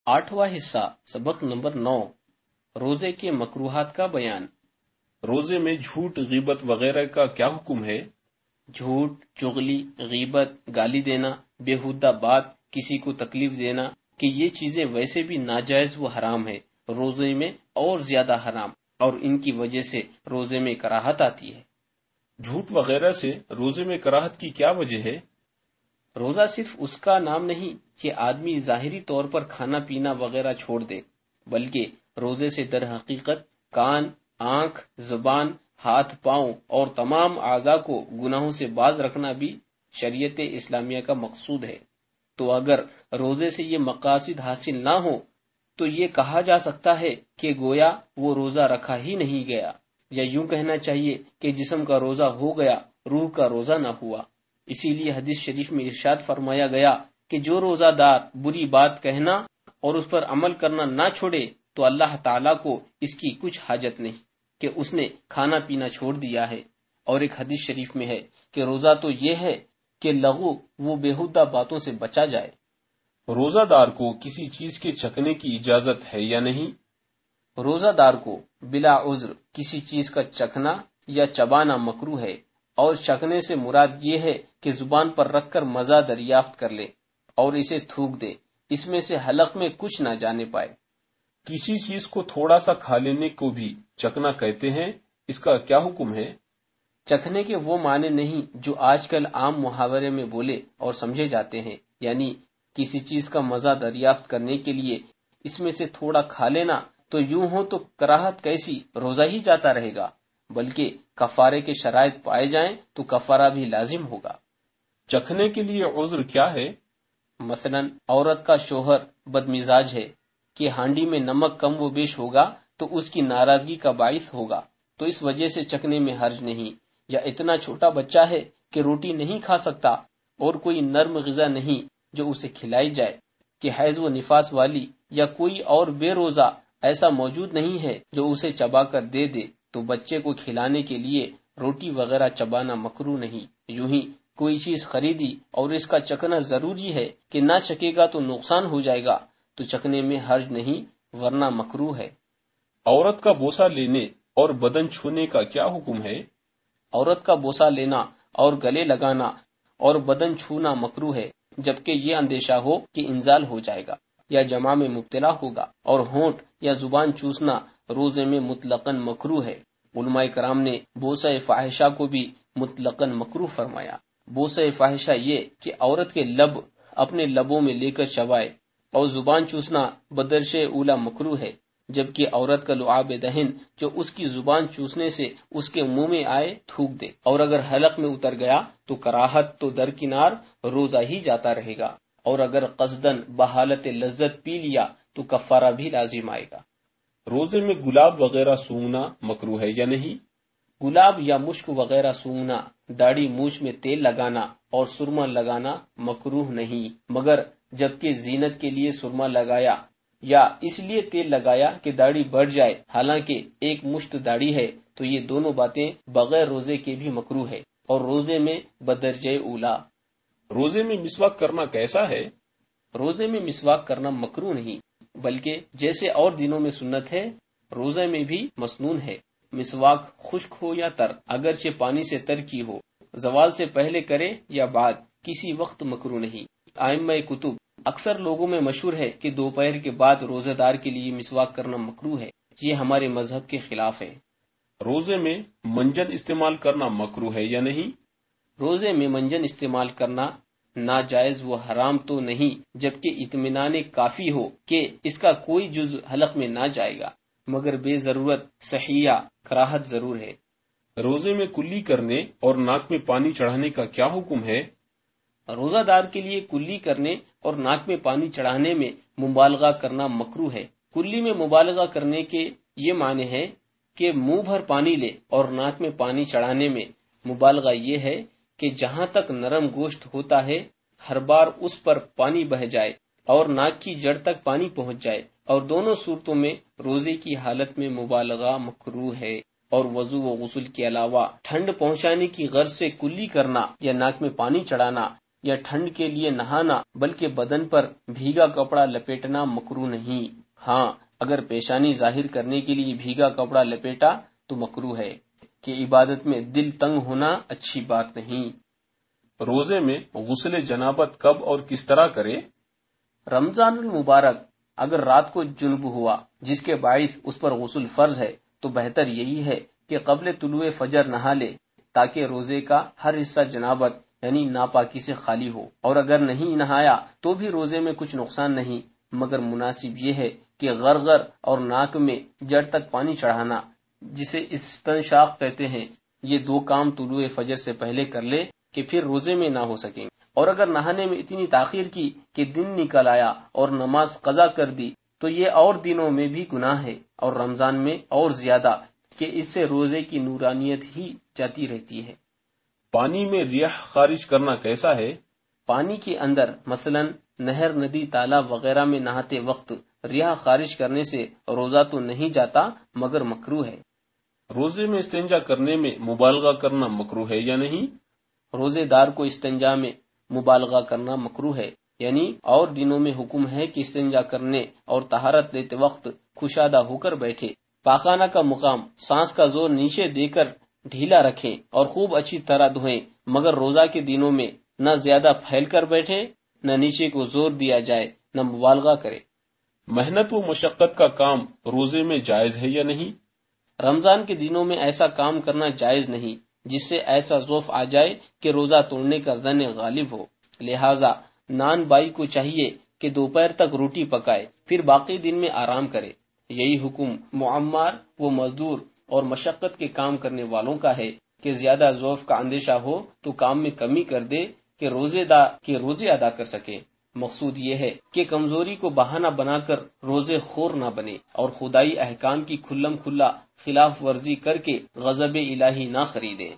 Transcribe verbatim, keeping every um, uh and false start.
آٹھواں حصہ سبق نمبر نو، روزے کے مکروہات کا بیان۔ روزے میں جھوٹ، غیبت وغیرہ کا کیا حکم ہے؟ جھوٹ، چغلی، غیبت، گالی دینا، بےہودہ بات، کسی کو تکلیف دینا کہ یہ چیزیں ویسے بھی ناجائز و حرام ہے، روزے میں اور زیادہ حرام، اور ان کی وجہ سے روزے میں کراہت آتی ہے۔ جھوٹ وغیرہ سے روزے میں کراہت کی کیا وجہ ہے؟ روزہ صرف اس کا نام نہیں کہ آدمی ظاہری طور پر کھانا پینا وغیرہ چھوڑ دے، بلکہ روزے سے در حقیقت کان، آنکھ، زبان، ہاتھ، پاؤں اور تمام اعضاء کو گناہوں سے باز رکھنا بھی شریعت اسلامیہ کا مقصود ہے۔ تو اگر روزے سے یہ مقاصد حاصل نہ ہو تو یہ کہا جا سکتا ہے کہ گویا وہ روزہ رکھا ہی نہیں گیا، یا یوں کہنا چاہیے کہ جسم کا روزہ ہو گیا، روح کا روزہ نہ ہوا۔ اسی لیے حدیث شریف میں ارشاد فرمایا گیا کہ جو روزہ دار بری بات کہنا اور اس پر عمل کرنا نہ چھوڑے تو اللہ تعالیٰ کو اس کی کچھ حاجت نہیں کہ اس نے کھانا پینا چھوڑ دیا ہے۔ اور ایک حدیث شریف میں ہے کہ روزہ تو یہ ہے کہ لغو وہ بےہودہ باتوں سے بچا جائے۔ روزہ دار کو کسی چیز کے چکھنے کی اجازت ہے یا نہیں؟ روزہ دار کو بلا عذر کسی چیز کا چکھنا یا چبانا مکروہ ہے، اور چکھنے سے مراد یہ ہے کہ زبان پر رکھ کر مزہ دریافت کر لے اور اسے تھوک دے، اس میں سے حلق میں کچھ نہ جانے پائے۔ کسی چیز کو تھوڑا سا کھا لینے کو بھی چکھنا کہتے ہیں، اس کا کیا حکم ہے؟ چکھنے کے وہ معنی نہیں جو آج کل عام محاورے میں بولے اور سمجھے جاتے ہیں، یعنی کسی چیز کا مزہ دریافت کرنے کے لیے اس میں سے تھوڑا کھا لینا، تو یوں ہو تو کراہت کیسی، روزہ ہی جاتا رہے گا، بلکہ کفارے کے شرائط پائے جائیں تو کفارہ بھی لازم ہوگا۔ چکھنے کے لیے عذر کیا ہے؟ مثلا عورت کا شوہر بد مزاج ہے کہ ہانڈی میں نمک کم و بیش ہوگا تو اس کی ناراضگی کا باعث ہوگا، تو اس وجہ سے چکھنے میں حرج نہیں۔ یا اتنا چھوٹا بچہ ہے کہ روٹی نہیں کھا سکتا اور کوئی نرم غذا نہیں جو اسے کھلائی جائے، کہ حیض و نفاس والی یا کوئی اور بے روزہ ایسا موجود نہیں ہے جو اسے چبا کر دے دے، تو بچے کو کھلانے کے لیے روٹی وغیرہ چبانا مکروہ نہیں۔ یوں ہی کوئی چیز خریدی اور اس کا چکھنا ضروری ہے کہ نہ چکے گا تو نقصان ہو جائے گا، تو چکھنے میں حرج نہیں، ورنہ مکروہ ہے۔ عورت کا بوسہ لینے اور بدن چھونے کا کیا حکم ہے؟ عورت کا بوسہ لینا اور گلے لگانا اور بدن چھونا مکروہ ہے، جبکہ یہ اندیشہ ہو کہ انزال ہو جائے گا یا جماع میں مبتلا ہوگا، اور ہونٹ یا زبان چوسنا روزے میں مطلقاً مکروہ ہے۔ علماء کرام نے بوسہ فاحشہ کو بھی مطلقاً مکروہ فرمایا۔ بوسہ فاحشہ یہ کہ عورت کے لب اپنے لبوں میں لے کر چبائے، اور زبان چوسنا بدرش اولا مکروہ ہے، جبکہ عورت کا لعاب دہن جو اس کی زبان چوسنے سے اس کے منہ میں آئے تھوک دے، اور اگر حلق میں اتر گیا تو کراہت تو درکنار، روزہ ہی جاتا رہے گا، اور اگر قصدن بحالت لذت پی لیا تو کفارہ بھی لازم آئے گا۔ روزے میں گلاب وغیرہ سونگنا مکروہ ہے یا نہیں؟ گلاب یا مشک وغیرہ سونگنا، داڑھی مونچھ میں تیل لگانا اور سرما لگانا مکروہ نہیں، مگر جبکہ زینت کے لیے سرما لگایا یا اس لیے تیل لگایا کہ داڑھی بڑھ جائے، حالانکہ ایک مشت داڑھی ہے، تو یہ دونوں باتیں بغیر روزے کے بھی مکروہ ہے، اور روزے میں بدرجہ اولا۔ روزے میں مسواک کرنا کیسا ہے؟ روزے میں مسواک کرنا مکروہ نہیں، بلکہ جیسے اور دنوں میں سنت ہے، روزے میں بھی مسنون ہے۔ مسواک خشک ہو یا تر، اگرچہ پانی سے تر کی ہو، زوال سے پہلے کرے یا بعد، کسی وقت مکروہ نہیں۔ ائمہ کتب اکثر لوگوں میں مشہور ہے کہ دوپہر کے بعد روزہ دار کے لیے مسواک کرنا مکروہ ہے، یہ ہمارے مذہب کے خلاف ہے۔ روزے میں منجن استعمال کرنا مکروہ ہے یا نہیں؟ روزے میں منجن استعمال کرنا ناجائز و حرام تو نہیں، جبکہ اطمینان کافی ہو کہ اس کا کوئی جز حلق میں نہ جائے گا، مگر بے ضرورت صحیح کراہت ضرور ہے۔ روزے میں کلی کرنے اور ناک میں پانی چڑھانے کا کیا حکم ہے؟ روزہ دار کے لیے کلی کرنے اور ناک میں پانی چڑھانے میں مبالغہ کرنا مکروہ ہے۔ کلی میں مبالغہ کرنے کے یہ معنی ہے کہ منہ بھر پانی لے، اور ناک میں پانی چڑھانے میں مبالغہ یہ ہے کہ جہاں تک نرم گوشت ہوتا ہے ہر بار اس پر پانی بہہ جائے اور ناک کی جڑ تک پانی پہنچ جائے، اور دونوں صورتوں میں روزے کی حالت میں مبالغہ مکروہ ہے۔ اور وضو و غسل کے علاوہ ٹھنڈ پہنچانے کی غرض سے کلی کرنا یا ناک میں پانی چڑھانا یا ٹھنڈ کے لیے نہانا بلکہ بدن پر بھیگا کپڑا لپیٹنا مکروہ نہیں۔ ہاں اگر پیشانی ظاہر کرنے کے لیے بھیگا کپڑا لپیٹا تو مکروہ ہے کہ عبادت میں دل تنگ ہونا اچھی بات نہیں۔ روزے میں غسل جنابت کب اور کس طرح کرے؟ رمضان المبارک اگر رات کو جنب ہوا جس کے باعث اس پر غسل فرض ہے تو بہتر یہی ہے کہ قبل طلوع فجر نہا لے تاکہ روزے کا ہر حصہ جنابت یعنی ناپاکی سے خالی ہو، اور اگر نہیں نہایا تو بھی روزے میں کچھ نقصان نہیں، مگر مناسب یہ ہے کہ غرغر اور ناک میں جڑ تک پانی چڑھانا جسے استنشاق کہتے ہیں، یہ دو کام طلوع فجر سے پہلے کر لے کہ پھر روزے میں نہ ہو سکیں۔ اور اگر نہانے میں اتنی تاخیر کی کہ دن نکل آیا اور نماز قضا کر دی تو یہ اور دنوں میں بھی گناہ ہے، اور رمضان میں اور زیادہ کہ اس سے روزے کی نورانیت ہی جاتی رہتی ہے۔ پانی میں ریح خارج کرنا کیسا ہے؟ پانی کے اندر مثلا نہر، ندی، تالاب وغیرہ میں نہاتے وقت ریح خارج کرنے سے روزہ تو نہیں جاتا مگر مکروہ ہے۔ روزے میں استنجا کرنے میں مبالغہ کرنا مکروہ ہے یا نہیں؟ روزے دار کو استنجا میں مبالغہ کرنا مکروہ ہے، یعنی اور دنوں میں حکم ہے کہ استنجا کرنے اور طہارت لیتے وقت کشادہ ہو کر بیٹھے، پاخانہ کا مقام سانس کا زور نیچے دے کر ڈھیلا رکھیں اور خوب اچھی طرح دھوئیں، مگر روزہ کے دنوں میں نہ زیادہ پھیل کر بیٹھے، نہ نیچے کو زور دیا جائے، نہ مبالغہ کرے۔ محنت و مشقت کا کام روزے میں جائز ہے یا نہیں؟ رمضان کے دنوں میں ایسا کام کرنا جائز نہیں جس سے ایسا ذوف آ جائے کہ روزہ توڑنے کا ظن غالب ہو، لہذا نان بائی کو چاہیے کہ دوپہر تک روٹی پکائے پھر باقی دن میں آرام کرے۔ یہی حکم معمر و مزدور اور مشقت کے کام کرنے والوں کا ہے کہ زیادہ ذوف کا اندیشہ ہو تو کام میں کمی کر دے کہ روزے دا کہ روزے ادا کر سکے۔ مقصود یہ ہے کہ کمزوری کو بہانہ بنا کر روزے خور نہ بنے اور خدائی احکام کی کھلم کھلا خلاف ورزی کر کے غضب الہی نہ خریدے۔